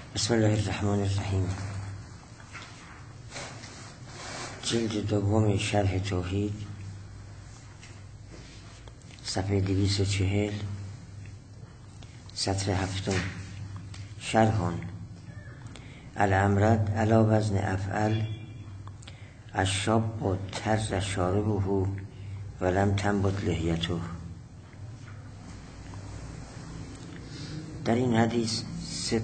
بسم الله الرحمن الرحیم. جلد دوم شرح توحید، صفحه 240، سطر 7. شرح الامرد علی وزن افعل الشاب و طرز شاربه ولم تنبت لحیته. در این حدیث 3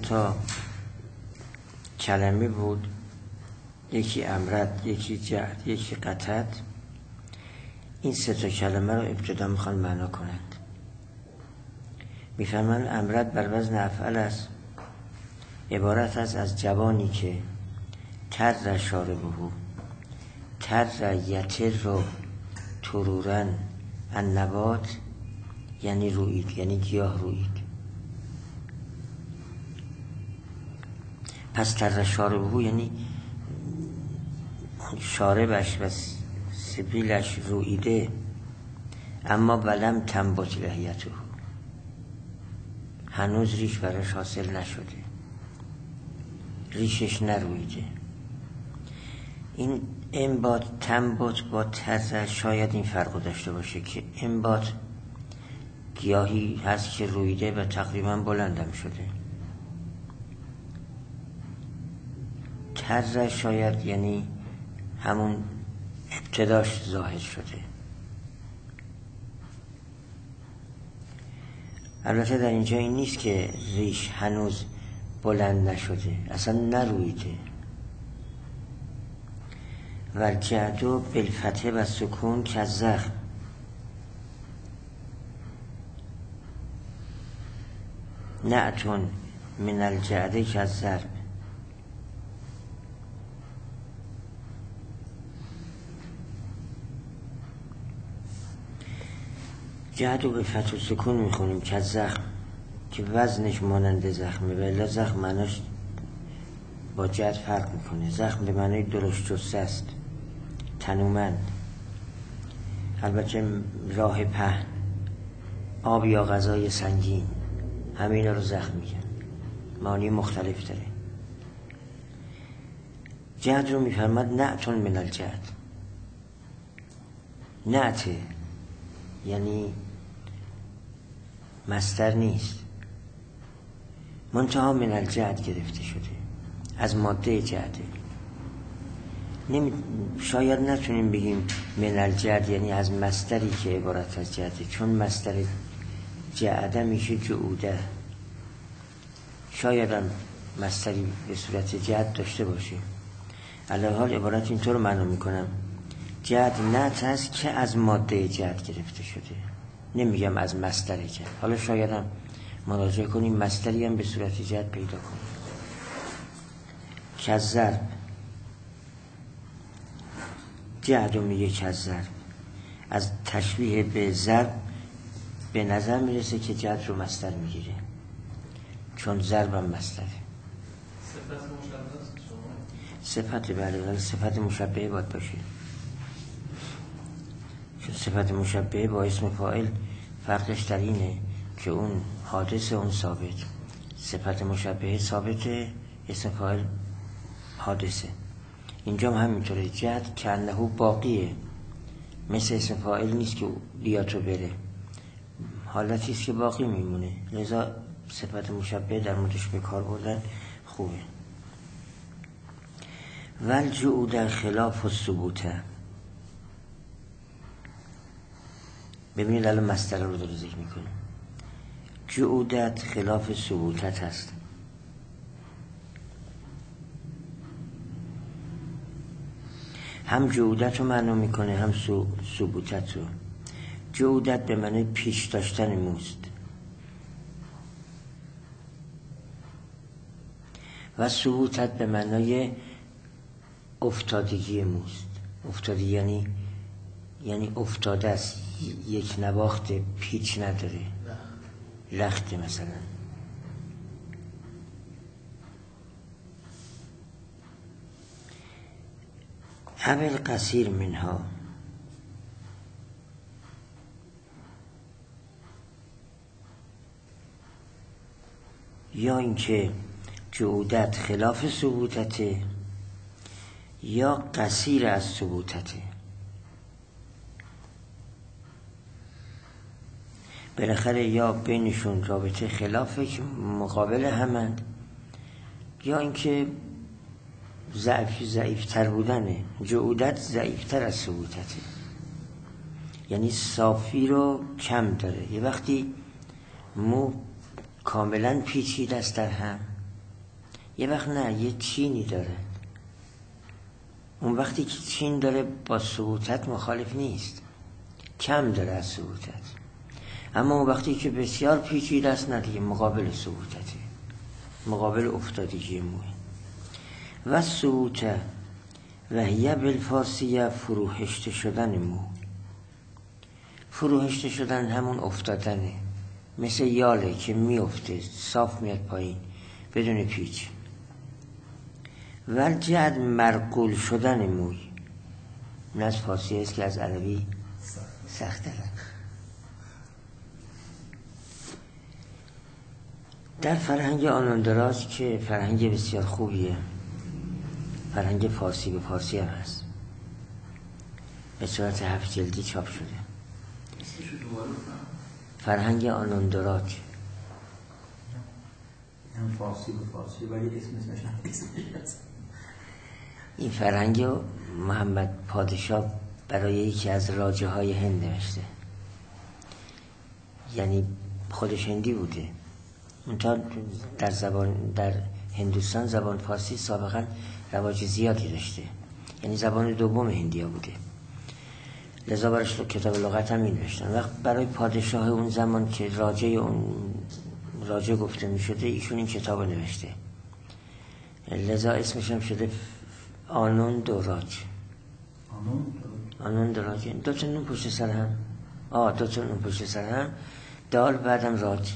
کلمه بود، یکی امرد، یکی جهد، یکی قطعت. این 3 کلمه رو ابتدا میخوان معنا کنند. میفرمایند امرد بر وزن افعل است، عبارت است از جوانی که تر شاربه، تر یتر رو ترورن النبات، یعنی رویید، یعنی گیاه رویید. پس تر شاربه یعنی شاربش و سبیلش رویده، اما ولم تنبت لحیته، هنوز ریش براش حاصل نشده، ریشش نرویده. این انبات تنبت با تر شاید این فرق داشته باشه که انبات گیاهی هست که رویده و تقریبا بلندم شده، تر شاید یعنی همون ابتداش ظاهر شده. البته در اینجا این نیست که ریش هنوز بلند نشده، اصلا نرویده. والجعد بالفتح و سکون کالزخم، نعت من الجعد کالضرب. جعد رو به فتح و سکون میخونیم که زخم، که وزنش مانند زخمه، ولی زخم معناش با جعد فرق میکنه. زخم به معنای درشت جسته است، تنومند. البته راه پهن، آب یا غذای سنگین، همین رو زخم میگن، معنی مختلف داره. جعد رو میفرماد نعت من الجعد. نعت یعنی مصدر نیست، منتها من الجعد گرفته شده، از ماده جعده. شاید نتونیم بگیم من الجعد یعنی از مصدری که عبارت از جعده، چون مصدر جعده میشه جعوده. شاید هم مصدری به صورت جعد داشته باشه. علی حال عبارت اینطور معنا میکنم، جعد نعت است که از ماده جعد گرفته شده، نمیگم از مصدر جعد. حالا شاید هم مراجعه کنیم مصدری هم به صورت جعد پیدا کنیم. کالضرب، جعد رو میگه کالضرب. از تشبیه به ضرب به نظر میرسه که جعد رو مصدر میگیره، چون ضرب هم مصدره. صفت بله، صفت مشبهه باید باشه، چون صفت مشبهه با اسم فاعل فرقش در اینه که اون حادث، اون ثابت. صفت مشبهه ثابته، اسم فاعل حادثه. اینجا هم همینطوره، جعد که انه باقیه، مثل اسم فاعل نیست که بیاتو بره، حالتی است که باقی میمونه، لذا صفت مشبهه در موردش به کار بردن خوبه. والجعود خلاف الثبوت. ببینید الان مصدر رو داره ذکر میکنه. جعودت خلاف ثبوتت هست. هم جعودت رو معنا میکنه، هم ثبوتت رو. جعودت به معنی پیش داشتن موست و ثبوتت به معنای افتادگی موست. افتادگی یعنی افتاده است، یک نواخت، پیچ نداره، لخته مثلا. اول قصیر منها، یا اینکه جعودت خلاف ثبوتته یا قصیر از ثبوتته. بالاخره یا بینشون رابطه خلافه که مقابل همند، یا اینکه ضعیفتر بودنه. جعودت ضعیفتر از ثبوتته، یعنی صافی رو کم داره. یه وقتی مو کاملا پیچیده است در هم، یه وقت نه، یه چینی داره. اون وقتی که چین داره با ثبوتت مخالف نیست، کم داره از ثبوتت. اما اون وقتی که بسیار پیچیده است، نه دیگه، مقابل ثبوتته، مقابل افتادگی موی. و ثبوته و هیه بالفارسیه فروهشته شدن مو. فروهشته شدن همون افتادنه، مثل یاله که میفته، صاف میاد پایین بدون پیچ. و جعد مرقول شدن موی. این از فارسی است که از عربی سخته. در فرهنگ آناندراج که فرهنگ بسیار خوبیه، فرهنگ فارسی به فارسی هم هست، به صورت 7 جلدی چاپ شده. فرهنگ آناندراج هم فارسی به فارسی ولی اسمش هست. این فرهنگ محمد پادشاه برای یکی از راجه های هند نوشته، یعنی خودش هندی بوده. اونتا در هندوستان زبان فارسی سابقا رواج زیادی داشته، یعنی زبان دوم هندیا بوده، لذا برش کتاب لغت هم می نوشتن. وقت برای پادشاه اون زمان که راجه گفته می شده، ایشون این کتاب نوشته، لذا اسمش هم شده آناندراج. آناندراج. دو تا نون پشت سر هم، دو تا نون پشت سر هم، دال بعدم راج.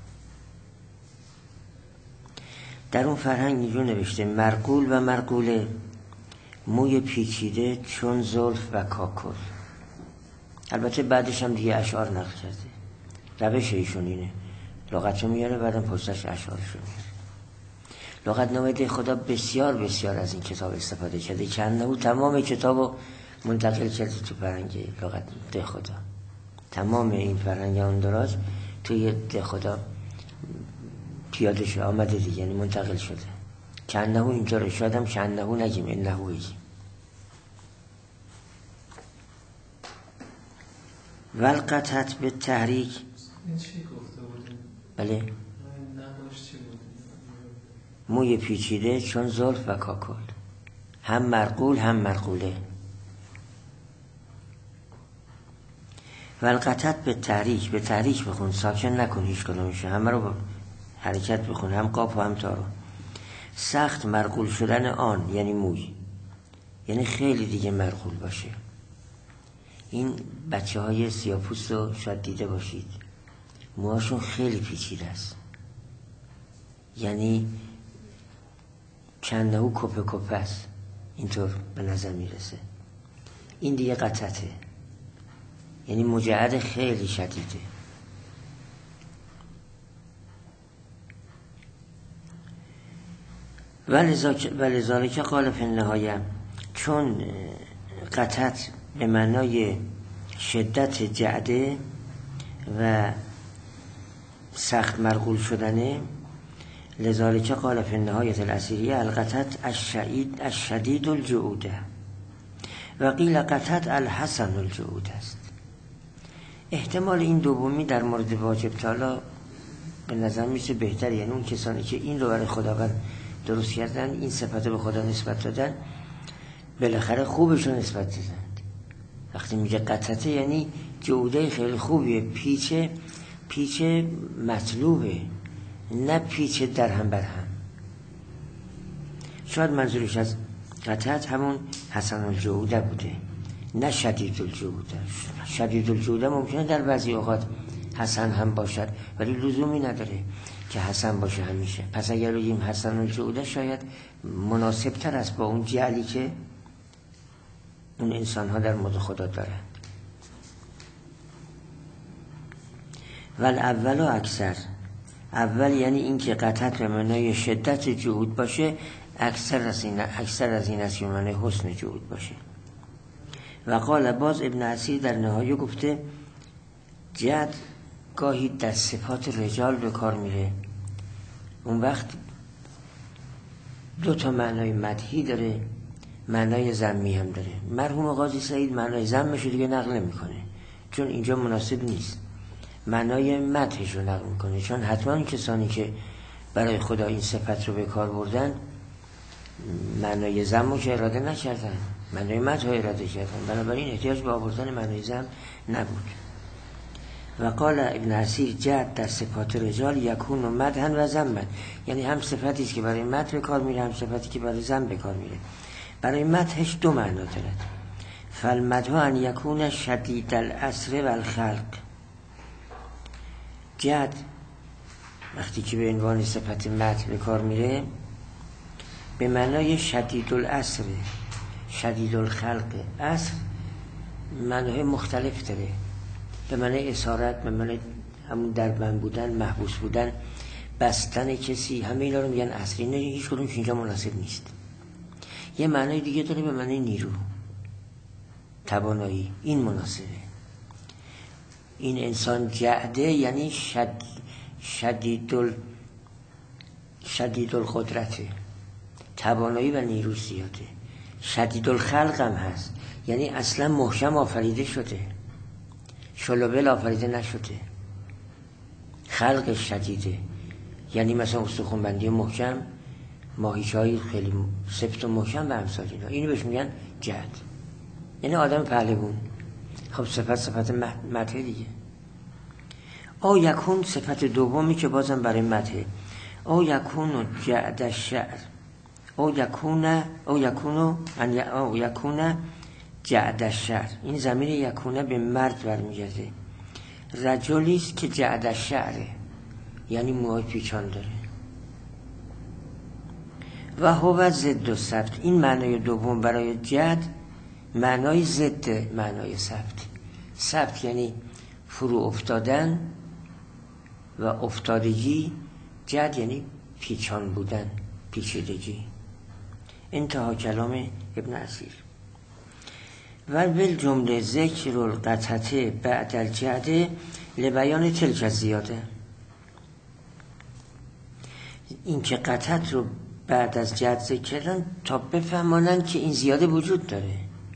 در اون فرهنگ اینجور نوشته: مرقول و مرقوله، موی پیچیده چون زلف و کاکل. البته بعدش هم دیگه اشعار نقل کرده، روش ایشون اینه، لغتشو میاره بعدم پشتش اشعارشو میاره. لغتنامه ده خدا بسیار بسیار از این کتاب استفاده کرده، چند نمو تمام کتابو منتقل کرده تو فرهنگ لغت ده خدا. تمام این فرهنگ آناندراج توی ده خدا پیاده شده، آمده دیگه، یعنی منتقل شده. چند نهو اینجا رو شاید هم چند نهو نگیم، این نهو بگیم. والقطعت به تحریک. این چی گفته بودیم؟ بله، نباش چی بودیم؟ موی پیچیده چون زلف و کاکل، هم مرقول هم مرقوله. والقطعت به تحریک، به تحریک بخون، ساکن نکن هیچ کدومش، همه رو حرکت بخون، هم قاف و هم تا رو. سخت مرقول شدن آن یعنی موی، یعنی خیلی دیگه مرقول باشه. این بچه های سیاپوست رو شاید دیده باشید، موهاشون خیلی پیچیده است، یعنی چند نهو کپه کپه است، اینطور به نظر میرسه. این دیگه قطعته، یعنی مجعد خیلی شدیده. ولذالک قال فی النهایه، چون قطعت به معنای شدت جعده و سخت مرقول شدنه، لذالک قال فی النهایه الاسیریه القطعت الشدید الجعوده و قیل قطعت الحسن الجعوده است. احتمال این دومی در مورد واجب تعالی به نظر میشه بهتر، یعنی اون کسانی که این رو برای خداوند درست کردن، این صفت به خدا نسبت دادن، بالاخره خوبشون نسبت دادن. وقتی میگه قطعته یعنی جعوده خیلی خوبیه، پیچ مطلوبه، نه پیچ در هم بر هم. شاید منظورش از قطعت همون حسن الجعوده بوده، نه شدید الجعوده. شدید الجعوده ممکنه در بعضی اوقات حسن هم باشد، ولی لزومی نداره که حسن باشه همیشه. پس اگر بگیم حسن الجعوده شاید مناسب تر است با اون جعلی که اون انسان ها در مورد خدا دارند. ول اول و اکثر، اول یعنی این که قطعت به معنای شدت جهود باشه، اکثر از این است که به معنای حسن جهود باشه. و قال باز ابن اسیر در نهایه گفته جد گاهی در صفات رجال به کار میره. اون وقت دو تا معنای مدحی داره، معنای ذمی هم داره. مرحوم قاضی سعید معنای ذمش دیگه نقل نمیکنه چون اینجا مناسب نیست، معنای مدحش رو نقل میکنه، چون حتما کسانی که برای خدا این صفت رو به کار بردن معنای ذم رو که اراده نکردن، معنای مدح رو اراده کردن، بنابراین احتیاج به آوردن معنای ذم نبود. و قال ابن اسیر جد در صفات رجال یکون و مدحن و ذمن، یعنی هم صفتی است که برای مدح به کار میره، هم صفتی که برای ذم به کار میره. برای مدحش دو معنا دارد. فالمدح ان یکون شدید العسر و الخلق. جد وقتی که به عنوان صفت مدح به کار میره به معنای شدید العسر، شدید الخلق. عسر معنای مختلف داره، به معنی اسارت، به معنی همون در بند بودن، محبوس بودن، بستن کسی، همه اینا رو میگن عسر. اینا هیچ کدومش اینجا مناسب نیست. یه معنای دیگه داره به معنی نیرو، توانایی، این مناسبه. این انسان جعده یعنی شدید القدرته، توانایی و نیرو زیاده. شدید الخلق هم هست، یعنی اصلا محکم آفریده شده، شلوبل آفریده نشده. خلق شدیده یعنی مثلا استخوان‌بندی محکم، ماهیچه‌های خیلی سفت و محکم و امثال اینا. اینو بهش میگن جد، یعنی آدم پهلوون. خب صفت مدح دیگه. او یکون صفت دومی که بازم برای مدح، او یکون جعد الشعر، او یکون جعد الشعر. این ضمیر یکونه به مرد برمیگرده. رجلی است که جعد الشعره، یعنی موهای پیچان داره. و هو ضد السبت. این معنای دوم برای جد معنای ضد معنای سبت. سبت یعنی فرو افتادن و افتادگی، جد یعنی پیچان بودن، پیچیدگی. انتها کلام ابن اسیر. و بالجمله ذکر القطعه بعد الجعد لبیان تلک الزیاده. این که قطعت رو بعد از جد ذکر کردن تا بفهمانن که این زیاده وجود داره،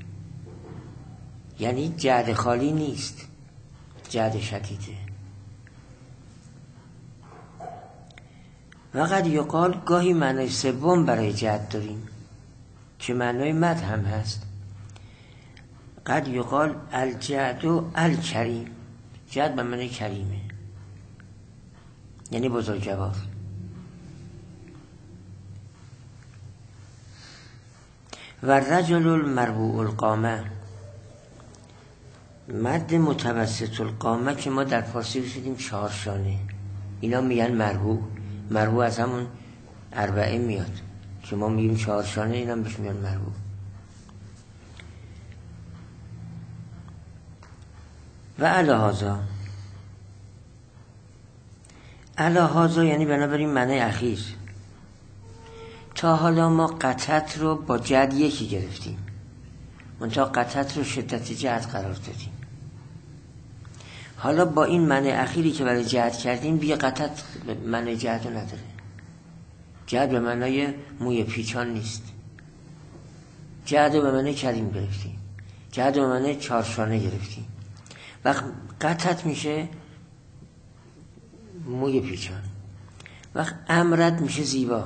یعنی جعد خالی نیست، جعد شدیده. و قد یقال گاهی معنای سوم برای جد داریم که معنای مدح هم هست. قد یقال الجعد و الکریم. جد به معنی کریمه، یعنی بزرگوار. و رجل المربوع القامه، مرد متوسط القامه که ما در فارسی بشیدیم 4 شانه، اینا میگن مربوع. مربوع از همون اربعه میاد که ما میگیم 4 شانه، اینا بهش میگن مربوع. و علی هذا یعنی بنابراین معنی اخیر. تا حالا ما قطعت رو با جد یکی گرفتیم، منتها قطعت رو شدت جد قرار دادیم. حالا با این معنی اخیری که برای جد کردیم دیگه قطعت معنی جد رو نداره. جد به معنی موی پیچان نیست، جد رو به معنی کریم گرفتیم، جد رو به معنی 4 شانه گرفتیم. وقت قطعت میشه موی پیچان، وقت امرد میشه زیبا،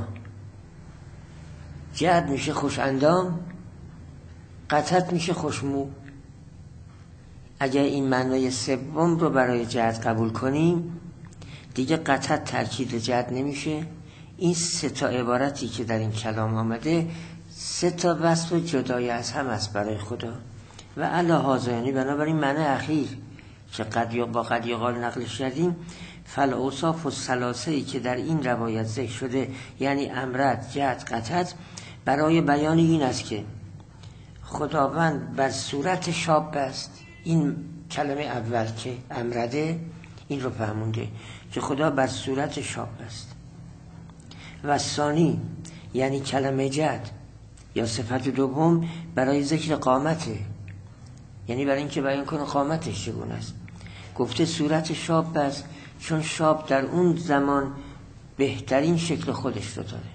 جد میشه خوش اندام، قطعت میشه خوشمو. اگر این معنای سوم رو برای جد قبول کنیم دیگه قطعت ترکیب جد نمیشه. این 3 عبارتی که در این کلام آمده 3 وصف جدای از هم است برای خدا. و علی هذا یعنی بنابراین معنی اخیر که قد یقال نقلش کردیم، فالاوصاف و ثلاثه‌ای که در این روایت ذکر شده، یعنی امرد، جد، قطعت، برای بیان این است که خداوند بر صورت شاب است. این کلمه اول که امرده این رو فهمونده که خدا بر صورت شاب است. و ثانی یعنی کلمه جد یا صفت دوم برای ذکر قامته، یعنی برای اینکه بیان کنه قامتش چگونه است. گفته صورت شاب است چون شاب در اون زمان بهترین شکل خودش رو داره.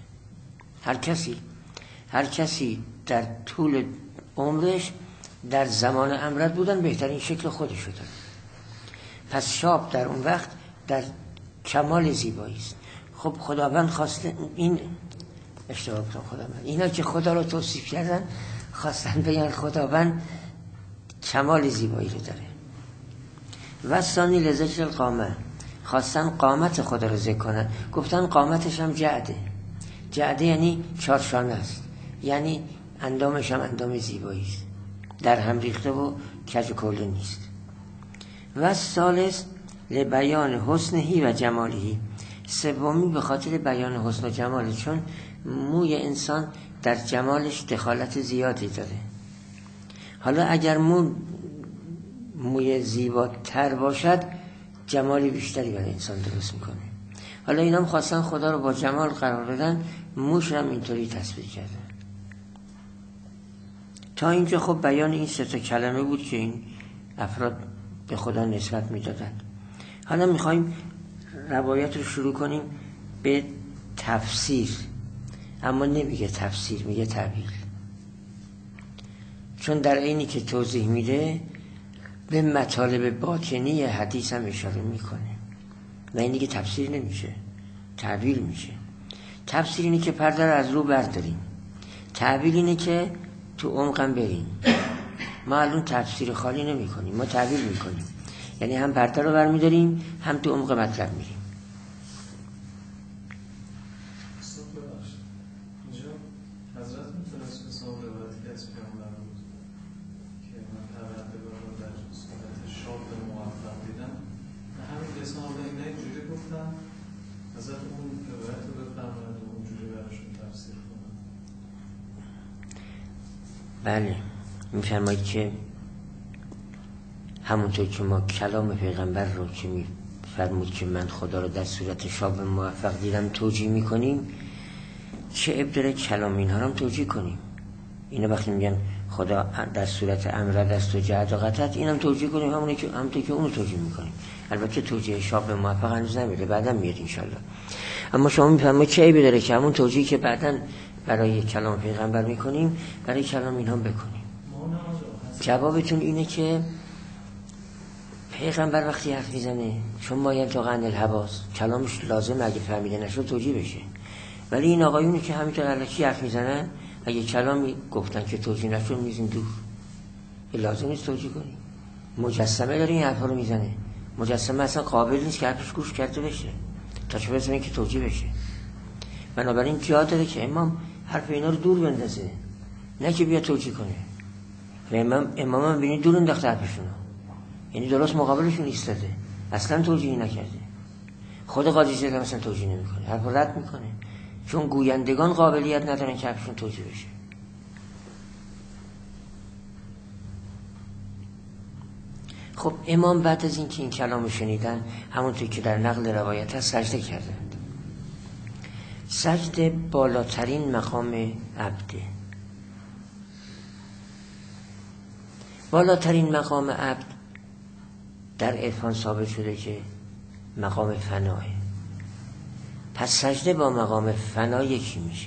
هر کسی در طول عمرش در زمان امرد بودن بهترین شکل خودش رو داره. پس شاب در اون وقت در کمال زیبایی است. خب خداوند خواسته این اشتباه کنم، خداوند اینا که خدا رو توصیف کردن خواستن بگن خداوند کمال زیبایی رو داره. و ثانی لذکر القامه، خواستن قامت خدا رو ذکر کنن، گفتن قامتش هم جعده یعنی چارشانه است، یعنی اندامش هم اندام زیبایی است، در هم ریخته و کج و کوله نیست. و ثالث لبیان حسنهی و جمالهی، سومی به خاطر بیان حسن و جماله، چون موی انسان در جمالش دخالت زیادی داره. حالا اگر موی زیباتر باشد جمالی بیشتری برای انسان درست میکنه. حالا اینا هم خواستن خدا رو با جمال قرار بدن، موش هم اینطوری تصویر کردن. تا اینجا خب بیان این سه تا کلمه بود که این افراد به خدا نسبت میدادن. حالا میخوایم روایت رو شروع کنیم به تفسیر، اما نمیگه تفسیر، میگه تعبیر، چون در عینی که توضیح میده به مطالب باطنی حدیث هم اشاره میکنه و اینی که تفسیر نمیشه، تعبیر میشه. تفسیر اینه که پرده رو از رو برداریم، تعبیر اینه که تو عمقم بریم. ما الان تفسیر خالی نمی کنیم، ما تعبیر میکنیم، یعنی هم پرده رو برمیداریم هم تو عمق مطلب میریم. بله، میفرمایید که همونطور که ما کلام پیغمبر رو که میفرمود که من خدا رو در صورت شاب موفق دیدم توجیه میکنیم، چه عیب داره کلام اینها رو هم توجیه کنیم. اینا وقتی میگن خدا در صورت امرد است و جهد و قطعت، اینم توجیه کنیم همونطور که اونو توجیه میکنیم. البته توجیه شاب موفق هنوز نمیده، بعدا میاد انشالله. اما شما میفرمایید چه عیبی داره که همون توجیه که بعدا برای کلام پیغمبر میکنیم برای کلام اینها بکنیم. جوابتون اینه که پیغمبر وقتی حرف میزنه چون ما ینطق عن الهوی، کلامش لازم اگه فهمیده نشد توجیه بشه. ولی این آقایونی که همینطور الکی حرف میزنن اگه کلامی گفتن که توجیه نشد میزین دور، لازم نیست توجیه کنیم. مجسمه داره این حرفا رو میزنه، مجسمه اصلا قابل نیست که حرفش گوش کرده بشه تا چه برسه که توجیه بشه. بنابراین جا داره که امام حرف اینا رو دور بندازه، نه که بیا توجیه کنه. و امام هم بینید دور انداخته حرفشونو، یعنی درست مقابلشون ایستاده، اصلا توجیه نکرده. خود قاضی زاده مثلا توجیه نمیکنه، حرف رد میکنه، چون گویندگان قابلیت ندارن که حرفشون توجیه بشه. خب امام بعد از اینکه این کلامو شنیدن، همونطور که در نقل روایت هست، سجده کردند. سجده بالاترین مقام عبده. بالاترین مقام عبد در عرفان ثابت شده که مقام فناه. پس سجده با مقام فنا یکی میشه.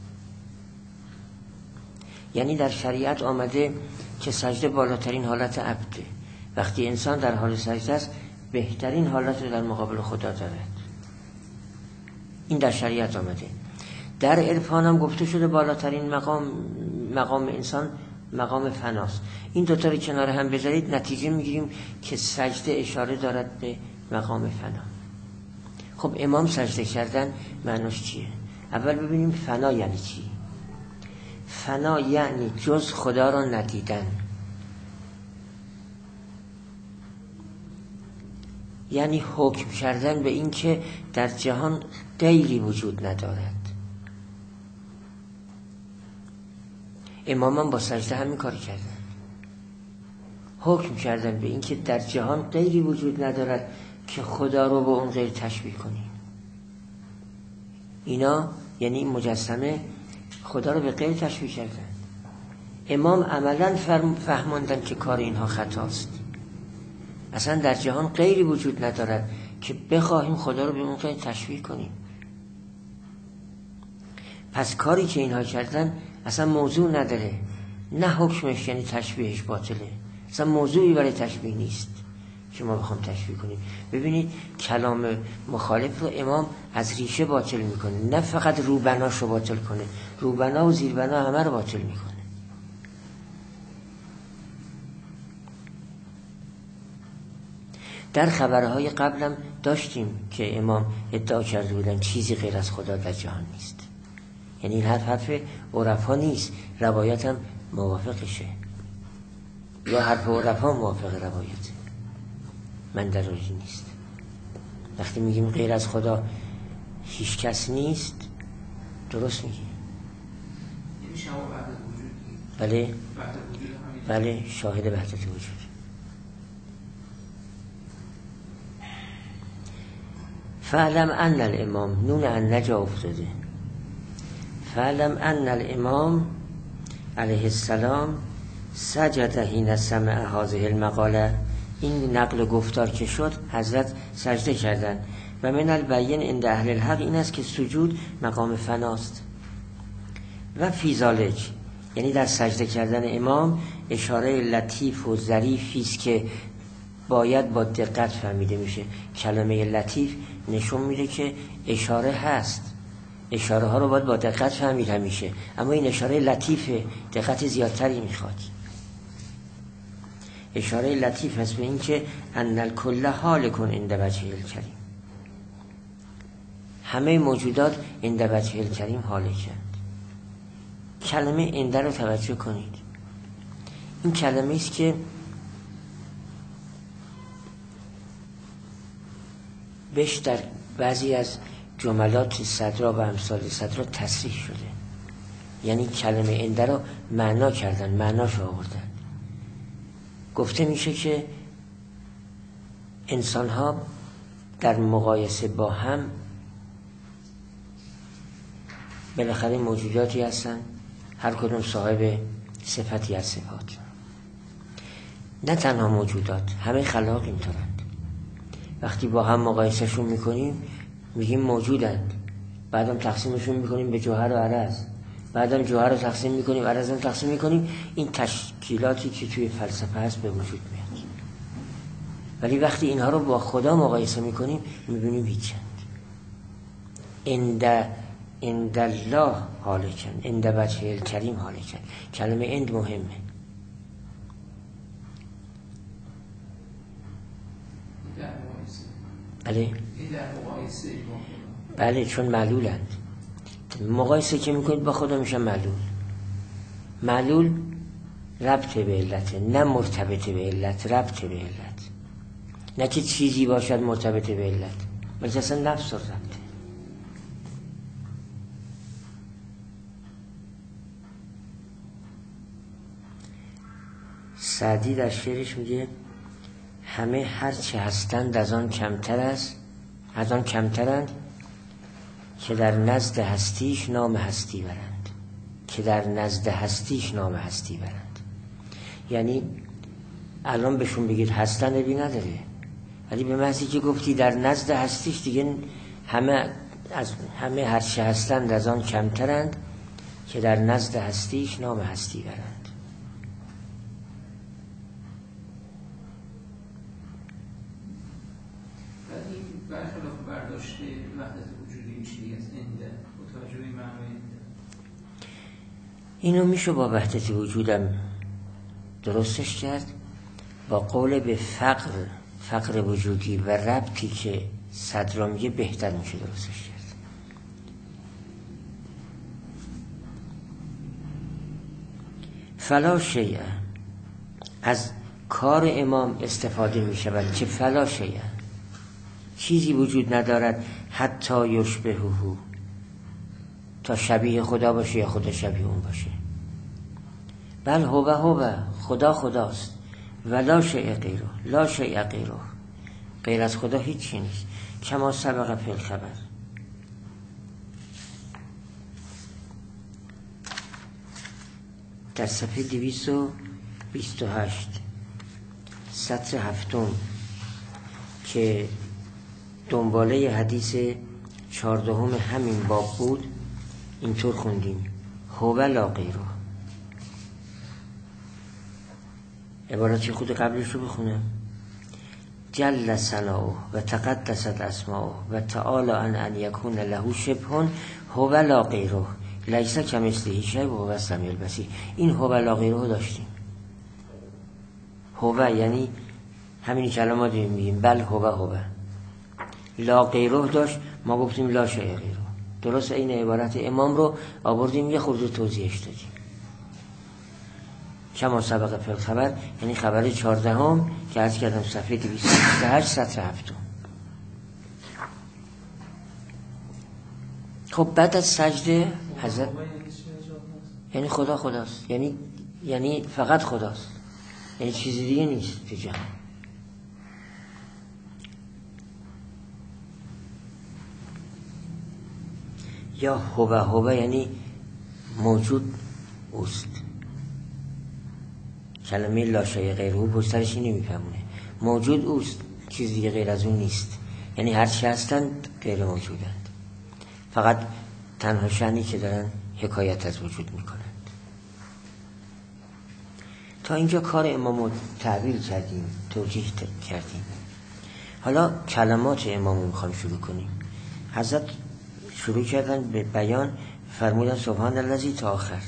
یعنی در شریعت آمده که سجده بالاترین حالت عبده. وقتی انسان در حال سجده است بهترین حالت رو در مقابل خدا دارد. این در شریعت آمده. در عرفان هم گفته شده بالاترین مقام انسان مقام فناست. این دوتا رو کنار هم بذارید نتیجه میگیریم که سجده اشاره دارد به مقام فنا. خب امام سجده کردن معناش چیه؟ اول ببینیم فنا یعنی چی. فنا یعنی جز خدا را ندیدن، یعنی حکم کردن به این که در جهان غیری وجود ندارد. امامان با سجده همین کار کردن، حکم کردن به این که در جهان غیری وجود ندارد که خدا رو به اون غیر تشبیه کنیم. اینا یعنی این مجسمه خدا رو به غیر تشبیه کردن. امام عملا فهماندن که کار اینها خطاست. اصلا در جهان غیری وجود ندارد که بخواهیم خدا رو به اون غیر تشبیه کنیم. پس کاری که اینها کردن اصلا موضوع نداره، نه حکمش یعنی تشبیهش باطله، اصلا موضوعی برای تشبیه نیست که ما بخوام تشبیه کنیم. ببینید کلام مخالف رو امام از ریشه باطل میکنه، نه فقط روبناش رو باطل کنه، روبنا و زیربنا همه رو باطل میکنه. در خبرهای قبلم داشتیم که امام ادعا کرده بودن چیزی غیر از خدا در جهان نیست. یعنی این حرف عرفا نیست، روایت هم موافقشه، یا حرف عرفا موافق روایته، من در راجی نیست. وقتی میگیم غیر از خدا هیچ کس نیست، درست میگی. یعنی شما وحدت وجود. بله وحدت وجود همین. بله شاهد وحدت وجود. فعلم ان الامام، نون ان نجا افتاده. فعلم ان الامام علیه السلام سجد حین سمع هذه المقاله. این نقل گفتار که شد حضرت سجده کردن. و من البین عند اهل الحق این است که سجود مقام فناست. و فی ذالک، یعنی در سجده کردن امام اشاره لطیف و ظریفی است که باید با دقت فهمیده میشه. کلمه لطیف نشون میده که اشاره هست، اشاره ها رو باید با دقت فهمید همیشه، اما این اشاره لطیفه، دقت زیادتری میخواد. اشاره لطیف هست به این که ان الکل حالکن عند وجه الکریم، همه موجودات عند وجه الکریم حالکند. کلمه عند رو توجه کنید. این کلمه است که بهش در بعضی از جملات صدرا و امثال صدرا تصریح شده. یعنی کلمه عند رو معنا کردن، معناش آوردن. گفته میشه که انسان ها در مقایسه با هم بالاخره موجوداتی هستن، هر کدوم صاحب صفتی از صفات. نه تنها موجودات، همه خلاق اینطورند. وقتی با هم مقایسهشون میکنیم میگیم موجودند، بعدم تقسیمشون میکنیم به جوهر و عرض، بعدم جوهر رو تقسیم میکنیم، عرض رو تقسیم میکنیم. این تشکیلاتی که توی فلسفه هست به وجود میاد. ولی وقتی اینها رو با خدا مقایسه میکنیم میبینیم هیچند. عند الله حالکن، عند وجه الکریم حالکن. کلمه عند مهمه. بله بله، چون معلولند. مقایسه که میکنید با خدا میشه معلول. معلول ربط به علت، نه مرتبط به علت، ربط به علت. نه که چیزی باشد مرتبط به علت، بلکه اصلا نفس و ربطه. سعدی در شعرش میگه همه هرچه هستند از آن کمتر است، از آن کمترند که در نزد هستیش نام هستی برند، که در نزد هستیش نام هستی برند. یعنی الان بهشون بگید هستن ابی نداره، ولی به محضی که گفتی در نزد هستیش دیگه همه هرچه هستند از آن کمترند که در نزد هستیش نام هستی برند. برخلاف برداشت وحدت وجودی میشه دیگه از انده متوجه به معنای انده. اینو میشه با وحدت وجودم درستش کرد، با قول به فقر وجودی و ربطی که صدرا میگه بهتر میشه درستش کرد. فلا شیء، از کار امام استفاده میشود که فلا شیء، چیزی وجود ندارد حتی یشبهه، تا شبیه خدا باشه یا خدا شبیه اون باشه. بل هو خدا خداست، و لا شیء غیره، لا شیء غیره، غیر از خدا هیچی نیست. کما سبق فی الخبر. در صفحه 228 سطر 7 که دنباله حدیث 14 همین باب بود، اینطور خوندیم: هو لا غیره. عبارتی خود قبلش رو بخونم: جل ثناؤه و تقدست اسماؤه و تعالی ان یکون له شبه هو لا غیره لیس کمثله شیء و هو السمیع البصیر. این هو لا غیره داشتیم. هو یعنی همینی که الان ما داریم میگیم بل هو. لا غیره داشت، ما گفتیم لا شیء غیره. درست این عبارت امام رو آوردیم یه خورده توضیحش دادیم. کما سبق فی الخبر یعنی خبر 14 که عرض کردم صفحه 228 سطر 7. خب بعد از سجده حضرت یعنی خدا خداست، یعنی فقط خداست، یعنی چیزی دیگه نیست تو جهان. یا هو یعنی موجود اوست. کلمه لا شیء غیره پشترش اینو میفهمونه، موجود اوست، چیز دیگه غیر از اون نیست. یعنی هر چی هستند غیر موجودند، فقط تنها شأنی که دارن حکایت از وجود میکنند. تا اینجا کار امام رو تعبیر کردیم، توجیه کردیم. حالا کلمات امام رو میخوایم شروع کنیم. حضرت شروع کردن به بیان، فرمودن سبحان الذی تا آخر،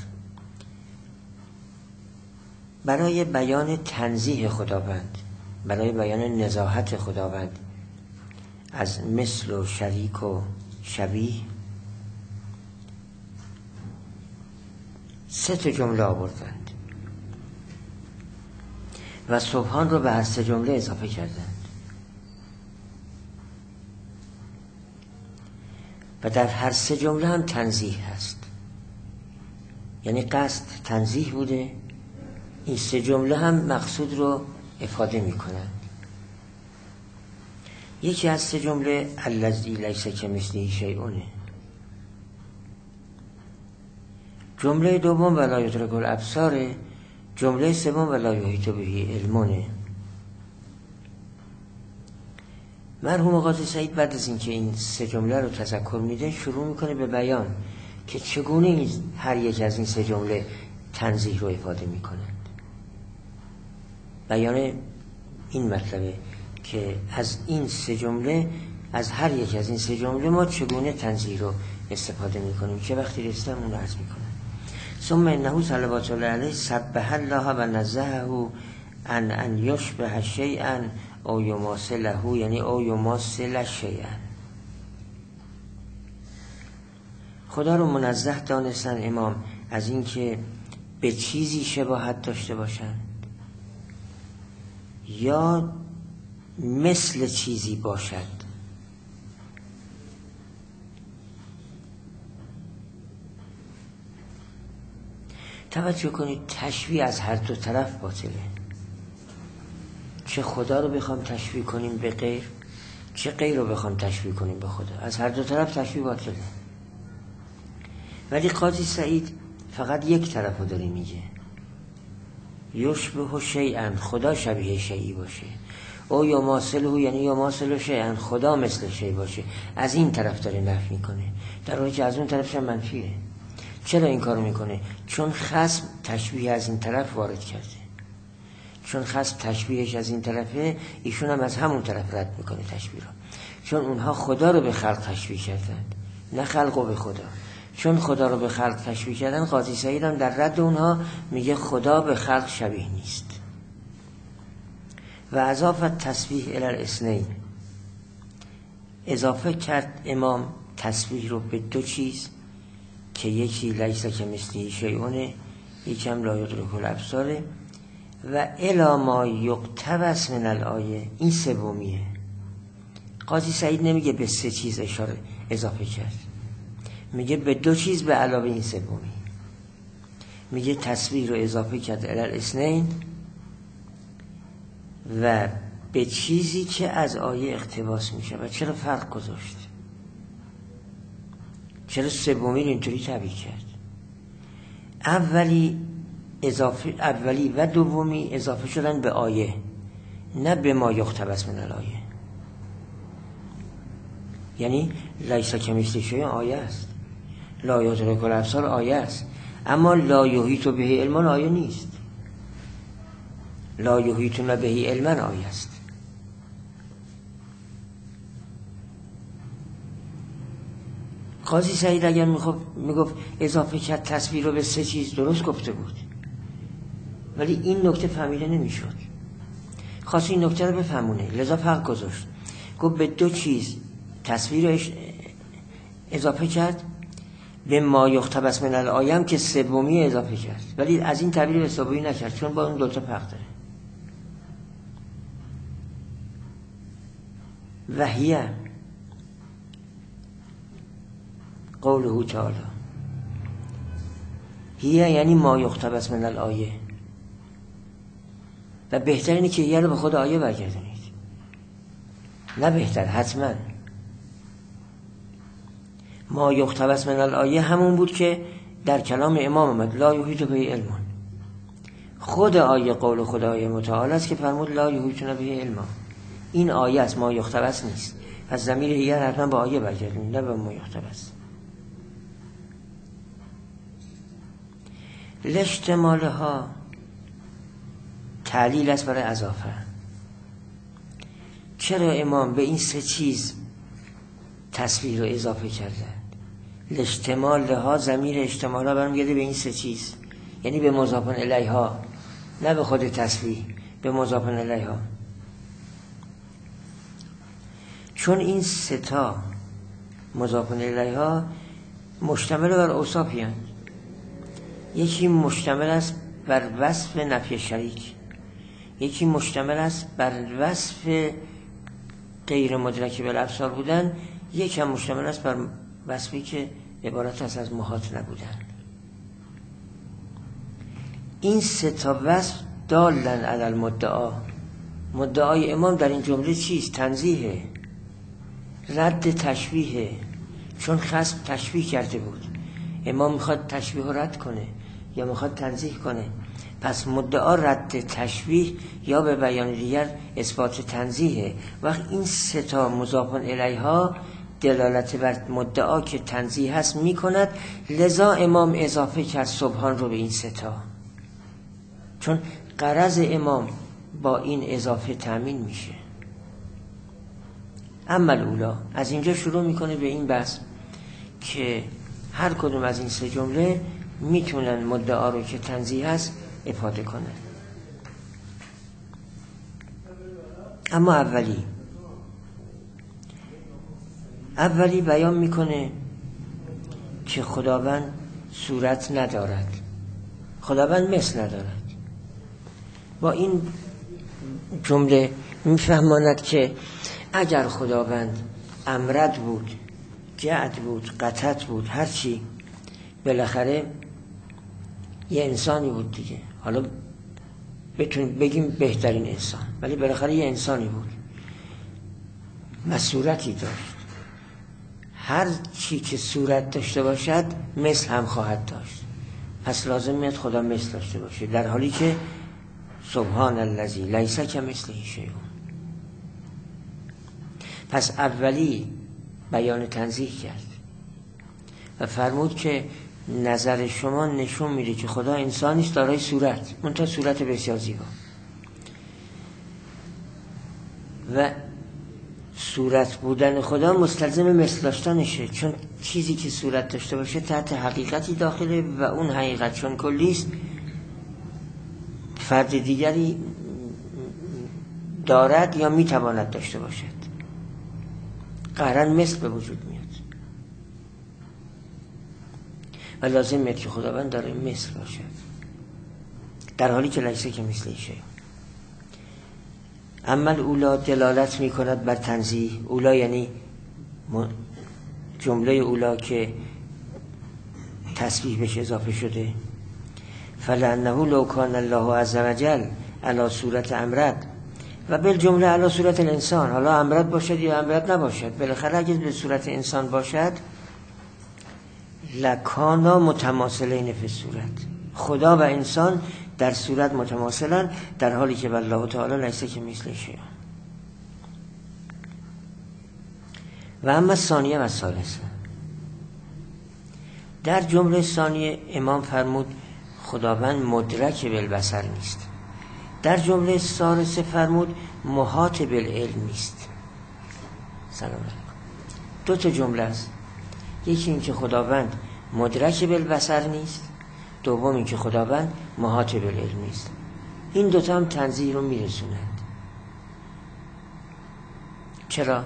برای بیان تنزیه خداوند، برای بیان نزاهت خداوند از مثل و شریک و شبیه 3 جمله آوردند و سبحان رو به هر 3 جمله اضافه کردند و در هر 3 جمله هم تنزیه هست. یعنی قصد تنزیه بوده، این 3 جمله هم مقصود رو افاده می کنند. یکی از 3 جمله الذی لیس کمثله شیء. جمله دوم ولا یدرک الابصار. جمله سوم ولا یحیط به علم. مرحوم قاضی سعید بعد از اینکه این 3 جمله رو تذکر میده، شروع میکنه به بیان که چگونه هر یک از این 3 جمله تنزیه رو افاده میکنند. بیان این مطلبه که از این 3 جمله، از هر یک از این 3 جمله ما چگونه تنزیه رو استفاده میکنیم که وقتی رسیدم اون رو عرض میکنم. ثم انه صلوات الله علیه سبح الله و نزهه ان یشبه شیئا او یماثله، یعنی او یماثل شیئا. خدا رو منزه دانستن امام از اینکه به چیزی شباهت داشته باشند یا مثل چیزی باشد. توجه کنید، تشبیه از هر دو طرف باطله. چه خدا رو بخوام تشبیه کنیم به غیر، چه غیر رو بخوام تشبیه کنیم به خدا، از هر دو طرف تشبیه باطله. ولی قاضی سعید فقط یک طرف رو داره میگه، یشبه شیئا، خدا شبیه شیئی باشه، او یماثله یعنی یماثل شیئا، خدا مثل شیء باشه. از این طرف داره نفی میکنه، در حالی که از اون طرفش هم منفیه. چرا این کارو میکنه؟ چون خصم تشبیه از این طرف وارد کرده، چون خصم تشبیهش از این طرفه، ایشون هم از همون طرف رد میکنه تشبیه رو. چون اونها خدا رو به خلق تشبیه کردن، نه خلق رو به خدا. چون خدا رو به خلق تشبیه کردن، قاضی سعید هم در رد اونها میگه خدا به خلق شبیه نیست. و اضافت تسبیح الی الاثنین، اضافه کرد امام تسبیح رو به 2 چیز که یکی لیس کمثله شیء، یکی هم لا یدرک الابصار، و الی ما یقتبس من الآیه، این سومیه. قاضی سعید نمیگه به 3 چیز اضافه کرد، میگه به 2 چیز به علاوه این سومی. میگه تسبیح رو اضافه کرد الی الاثنین و به چیزی که از آیه اقتباس میشه. و چرا فرق گذاشت؟ چرا سومی رو اینطوری تعبیر کرد؟ اولی و دومی اضافه شدن به آیه، نه به ما یقتبس من الآیه. یعنی لیس کمثله شیء آیه است، لا یدرک الابصار آیه است، اما لا یحیط به علم آیه نیست. لا یحیطون به علم آیه است. قاضی سعید اگر میگفت اضافه کرد تصویر رو به 3 چیز، درست گفته بود، ولی این نکته فهمیده نمیشد. خواست این نکته رو بفهمونه، لذا فرق گذاشت. گفت به 2 چیز تصویر رو اضافه کرد، به ما یقتبس من الآیه هم که سومی اضافه کرد، ولی از این تعبیر به سومی نکرد، چون با اون 2 تا فرق داره. وحیه قوله تعالی، هیه یعنی ما یقتبس من الآیه، و بهتر اینه که هیه رو به خود آیه برگردونید، نه بهتر، حتما. ما یقتبس من الآیه همون بود که در کلام امام آمد، لا یحیط به علم. خود آیه قول خدای متعال است که فرمود لا یحیطون به علم. این آیه است، ما یقتبس نیست. پس ضمیر هیه حتما به آیه برگردونید، نه به ما یقتبس. لاشتمالها تعلیل است برای اضافه. چرا امام به این 3 چیز تصویر رو اضافه کردن؟ لاشتمالها، ضمیر اشتمالها برمیگرده به این 3 چیز، یعنی به مضاف الیها، نه به خود تصویر، به مضاف الیها. چون این 3 تا مضاف الیها مشتمل بر اوصافی هستند. یکی مشتمل است بر وصف نفی شریک، یکی مشتمل است بر وصف غیر مدرک بالابصار بودن، یکی هم مشتمل است بر وصفی که عبارت است از محاط نبودن. این 3 تا وصف دالن علی المدعا. مدعای امام در این جمله چیست؟ تنزیه، رد تشبیه. چون خصم تشبیه کرده بود، امام میخواد تشبیه رو رد کنه یا میخواد تنزیه کنه. پس مدعا رد تشبیه یا به بیان دیگر اثبات تنزیه. وقت این 3 تا مضاف الیها دلالت بر مدعا که تنزیه هست میکند، لذا امام اضافه کرد سبحان رو به این 3 تا، چون غرض امام با این اضافه تامین میشه. اما الاولا، از اینجا شروع میکنه به این بحث که هر کدوم از این 3 جمله میتونن مدعا رو که تنزیه هست افاده کنن. اما اولی بیان میکنه که خداوند صورت ندارد، خداوند مثل ندارد. با این جمله میفهماند که اگر خداوند امرد بود، جعد بود، قطعت بود، هرچی، بالاخره یه انسانی بود دیگه. حالا بتونیم بگیم بهترین انسان، ولی بالاخره یه انسانی بود و صورتی داشت. هر چی که صورت داشته باشد مثل هم خواهد داشت. پس لازم میاد خدا مثل داشته باشه، در حالی که سبحان الذی لیس کمثله شیء. پس اولی بیان تنزیه کرد و فرمود که نظر شما نشون میده که خدا انسانی است دارای صورت، منتها صورت بسیار زیبا، و صورت بودن خدا مستلزم مثل داشتنشه، چون چیزی که صورت داشته باشه تحت حقیقتی داخله و اون حقیقت چون کلیست فرد دیگری دارد یا میتواند داشته باشد، قهرن مثل به وجود میاد و لازم میاد که خداوند داره مثل باشد، در حالی که لیسه که مثل شیء. اما اولا دلالت میکند بر تنزیه. اولا یعنی جمله اولا که تسبیح بهش اضافه شده. فلانه لو کان الله عز وجل علی صورت امرد و بالجمله علی صورت الانسان، حالا امرت باشد یا امرت نباشد، بالاخره اگه به صورت انسان باشد لکانا متماثلین فی صورت، خدا و انسان در صورت متماثلن، در حالی که والله تعالی لیس کمثله شیء. و اما ثانیه و ثالثه، در جمله ثانیه امام فرمود خداوند مدرک بالبصر نیست، در جمله ثالثه فرمود محاط بالعلم نیست. سلام علیکم. دو تا جمله است، یکی این که خداوند مدرک بالبصر نیست، دوم این که خداوند محاط بالعلم نیست. این دوتا هم تنزیه رو میرسونند. چرا؟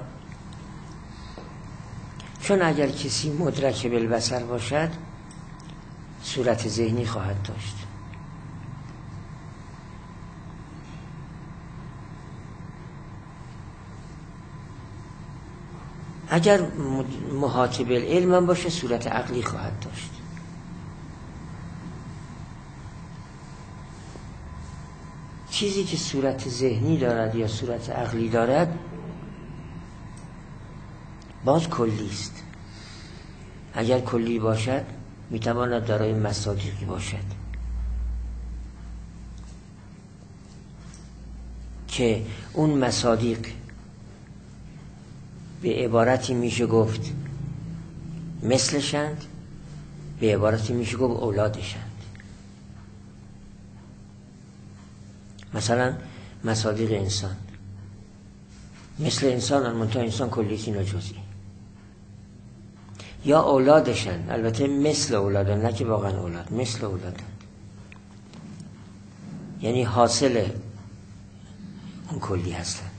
چون اگر کسی مدرک بالبصر باشد صورت ذهنی خواهد داشت، اگر محاط بالعلم هم باشه صورت عقلی خواهد داشت. چیزی که صورت ذهنی دارد یا صورت عقلی دارد باز کلی است. اگر کلی باشد میتواند دارای مصادیقی باشد که اون مصادیق به عبارتی میشه گفت مثلشند، به عبارتی میشه گفت اولادشند. مثلا مصادیق انسان مثل انسان، منتها انسان کلیتی نه جزئی. یا اولادشن، البته مثل اولادن، نه که واقعا اولاد، مثل اولادن، یعنی حاصل اون کلی هستند.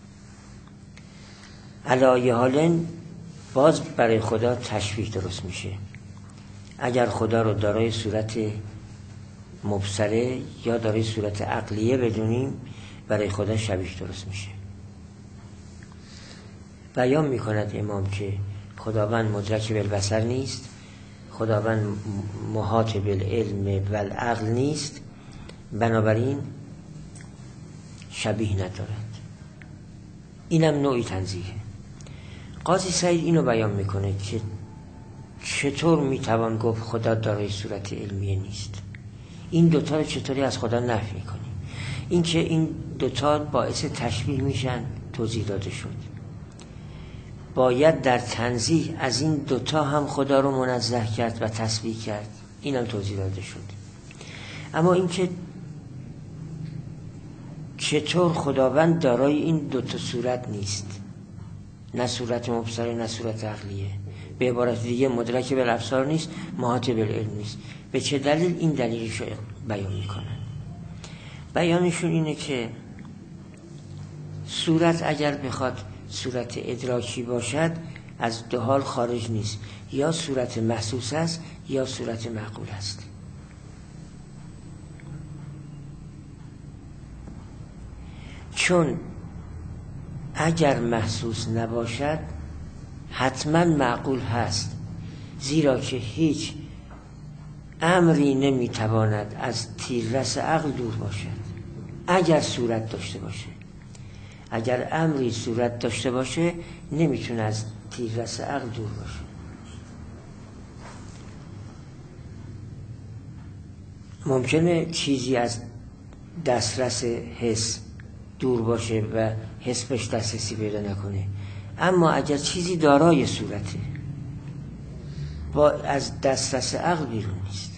علی حال باز برای خدا تشبیه درست میشه. اگر خدا رو دارای صورت مبصره یا دارای صورت عقلیه بدونیم برای خدا شبیه درست میشه. بیان میکند امام که خداوند مدرک بالبصر نیست، خداوند محاط بالعلم و العقل نیست، بنابراین شبیه ندارد. اینم نوعی تنزیه. قاضی سعید اینو بیان میکنه که چطور میتوان گفت خدا دارای صورت علمیه نیست. این دوتا رو چطوری از خدا نفی میکنی؟ این که این دوتا باعث تشبیه میشن توضیح داده شد. باید در تنزیه از این دوتا هم خدا رو منزه کرد و تسبیح کرد، اینم توضیح داده شد. اما این که چطور خداوند دارای این دوتا صورت نیست، نه صورت مبصره نه صورت عقلیه، به عبارت دیگه مدرک بالابصار نیست، محاط بالعلم نیست، به چه دلیل؟ این دلیلش رو بیان میکنن. بیانشون اینه که صورت اگر بخواد صورت ادراکی باشد از دو حال خارج نیست، یا صورت محسوس است یا صورت معقول است. چون اگر محسوس نباشد حتما معقول هست، زیرا که هیچ امری نمیتواند از تیررس عقل دور باشد اگر صورت داشته باشه. اگر امری صورت داشته باشه نمیتونه از تیررس عقل دور باشه. ممکنه چیزی از دسترس حس دور باشه و حس بهش دسترسی پیدا نکنه، اما اگر چیزی دارای صورته با از دسترس عقل بیرون نیست.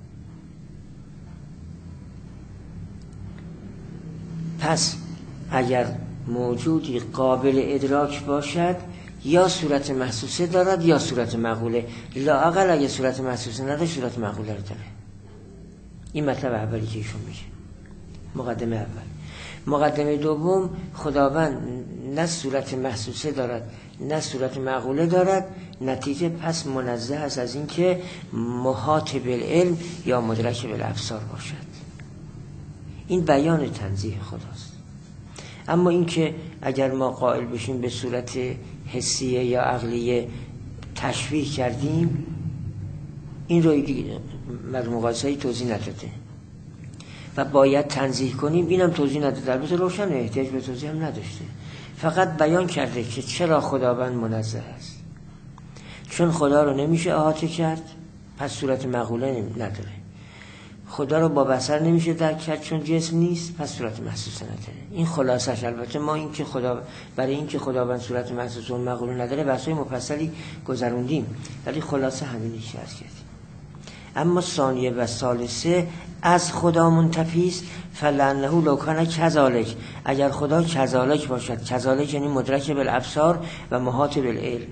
پس اگر موجودی قابل ادراک باشد یا صورت محسوسه دارد یا صورت معقوله، لااقل اگر صورت محسوسه نداره صورت معقوله رو داره. این مطلب اولی که ایشون میگه، مقدمه اول. مقدمه دوم، خداوند نه صورت محسوسه دارد نه صورت معقوله دارد، نتیجه پس منزه است از این که محاط بالعلم یا مدرک بالابصار باشد. این بیان تنزیه خداست. اما این که اگر ما قائل بشیم به صورت حسیه یا عقلیه تشبیه کردیم، این رو مقایسه‌ای توضیح نداده. و باید تنزیه کنیم، اینم توضیح نداده. البته روشن احتیاج به توضیح هم نداشته، فقط بیان کرده که چرا خداوند منزه است. چون خدا رو نمیشه احاطه کرد پس صورت مقوله نداره. خدا رو با بصر نمیشه درک کرد چون جسم نیست پس صورت محسوسه نداره. این خلاصش. البته ما این که برای این که خداوند صورت محسوسه و مقوله نداره بحثای مفصلی گذروندیم، ولی خلاصه همینیش عرض کردیم. اما ثانیه و ثالثه از خدا منتفی است. فلانه لو کان کذالک، اگر خدا کذالک باشد، کذالک یعنی مدرک بالابصار و محاط بالعلم،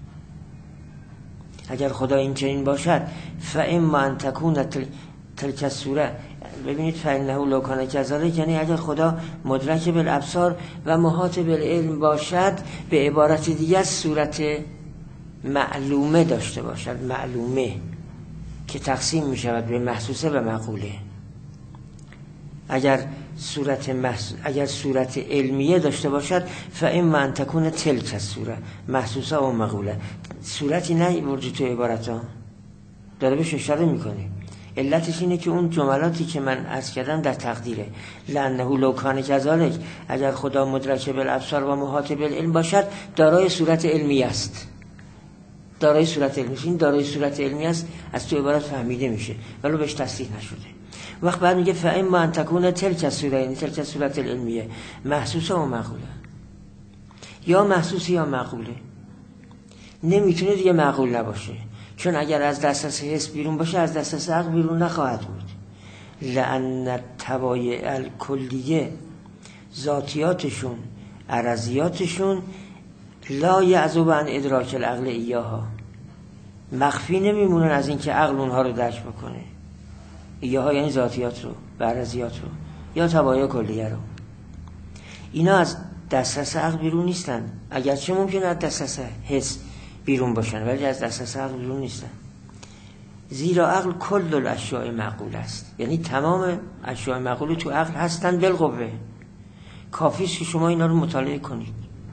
اگر خدا این چنین باشد فاما ان تکون تلک الصوره، ببینید فانه لو کان کذالک یعنی اگر خدا مدرک بالابصار و محاط بالعلم باشد، به عبارت دیگر صورت معلومه داشته باشد، معلومه که تقسیم می شود به محسوسه و مقوله. اگر صورت علمیه داشته باشد فاما ان تکون تلک الصوره محسوسه و مقوله. صورتی نه ورد تو عبارت ها داره بهش اشاره میکنه. علتش اینه که اون جملاتی که من عرض کردم در تقدیره. لانه لو کان کذالک، اگر خدا مدرک بالابصار و محاط بالعلم باشد دارای صورت علمی است. دارای صورت علمی است. این دارای صورت علمی است از تو عبارت فهمیده میشه ولی بهش تصریح نشده. وقت بعد میگه فاما ان تکون تلک الصوره، یعنی تلک الصورت العلمیه محسوسه و مقوله. یا محسوس یا مقوله. نمیتونه دیگه مقول نباشه، چون اگر از دسترس حس بیرون باشه از دسترس عقل بیرون نخواهد بود. لأن الطبایع الکلیه، ذاتیاتشون عرضیاتشون لا یعزب عن ادراک العقل ایاها، مخفی نمیمونن از این که عقل اونها رو درک بکنه. ایاها یعنی ذاتیات رو و عرضیات رو یا طبایع کلیه رو. اینا از دسترس عقل بیرون نیستن، اگرچه ممکنه از دسترس حس بیرون باشن ولی از دسترس عقل بیرون نیستن. زیرا عقل کل الاشیاء معقول است، یعنی تمام اشیاء معقول تو عقل هستن بالقوه. کافی است که شما اینا رو مطالعه کنید،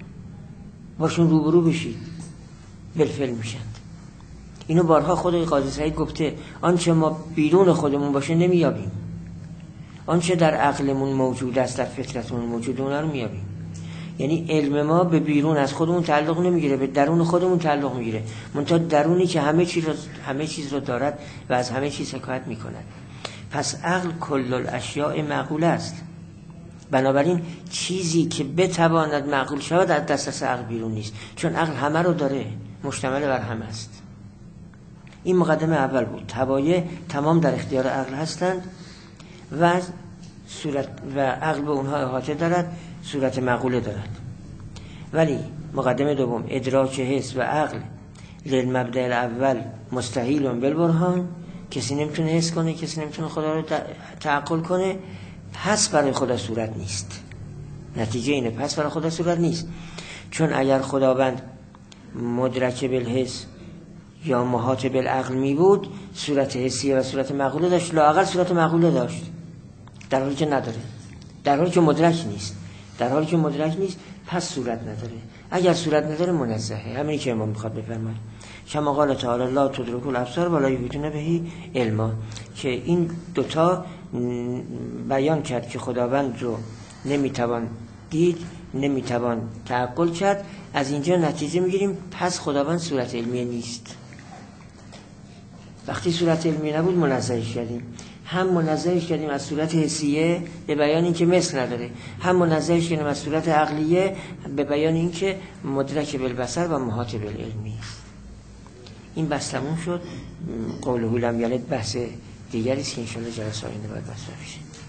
باشون روبرو بشید، بالفعل میشند. اینو بارها خود قاضی سعید گفته، آنچه ما بیرون خودمون باشه نمیابیم، آنچه در عقلمون موجود است در فطرتمون موجود اونا رو میابیم. یعنی علم ما به بیرون از خودمون تعلق نمیگیره، به درون خودمون تعلق میگیره، منتها درونی که همه چیز رو دارد و از همه چیز حکایت میکند. پس عقل کل الاشیاء معقول است. بنابراین چیزی که بتواند معقول شود از دسترس عقل بیرون نیست، چون عقل همه رو داره، مشتمل بر همه است. این مقدمه اول بود. طبایع تمام در اختیار عقل هستند و عقل به اونها احاطه دارد، صورت معقوله دارد. ولی مقدمه دوم، ادراک حس و عقل للمبدأ الاول مستحیل بالبرهان، کسی نمیتونه حس کنه، کسی نمیتونه خدا رو تعقل کنه، پس برای خدا صورت نیست. نتیجه اینه، پس برای خدا صورت نیست. چون اگر خداوند مدرک بالحس یا محاط بالعقل می بود، صورت حسیه و صورت معقوله داشت، لااقل صورت معقوله داشت، در حالی که نداره، در حالی که مدرک نیست. در حالی که مدرک نیست پس صورت نداره. اگر صورت نداره منزهه. همینی که امام میخواد بفرماید. کما قال تعالی لا تدرک الابصار ولا یحیطون به علما، که این دوتا بیان کرد که خداوند رو نمیتوان دید، نمیتوان تعقل کرد. از اینجا نتیجه میگیریم پس خداوند صورت علمیه نیست. وقتی صورت علمیه نبود منزهش کردیم، هم منزهش کردیم از صورت حسیه به بیان اینکه مثل نداره، هم منزهش کردیم از صورت عقلیه به بیان اینکه مدرک بالبصر و محاط بالعلمی است. این بحث تموم شد. قوله لم یلد بحث دیگری است که ان شاء الله جلسه آینده باید مطرح بشه.